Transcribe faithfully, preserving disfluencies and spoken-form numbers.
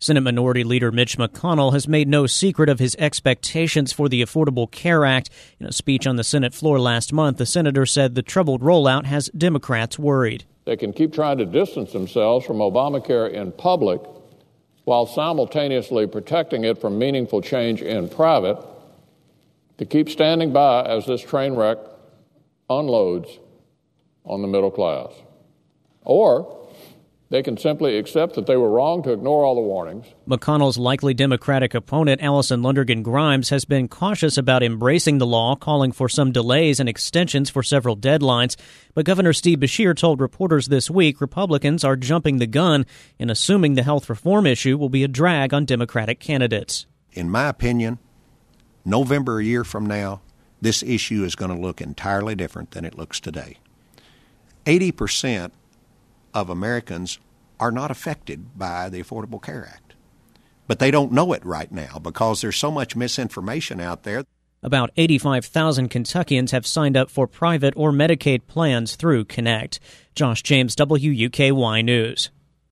Senate Minority Leader Mitch McConnell has made no secret of his expectations for the Affordable Care Act. In a speech on the Senate floor last month, the senator said the troubled rollout has Democrats worried. They can keep trying to distance themselves from Obamacare in public while simultaneously protecting it from meaningful change in private, to keep standing by as this train wreck unloads on the middle class. Or they can simply accept that they were wrong to ignore all the warnings. McConnell's likely Democratic opponent, Allison Lundergan Grimes, has been cautious about embracing the law, calling for some delays and extensions for several deadlines. But Governor Steve Beshear told reporters this week Republicans are jumping the gun in assuming the health reform issue will be a drag on Democratic candidates. In my opinion, November a year from now, this issue is going to look entirely different than it looks today. eighty percent of Americans are not affected by the Affordable Care Act. But they don't know it right now because there's so much misinformation out there. About eighty-five thousand Kentuckians have signed up for private or Medicaid plans through Connect. Josh James, W U K Y News.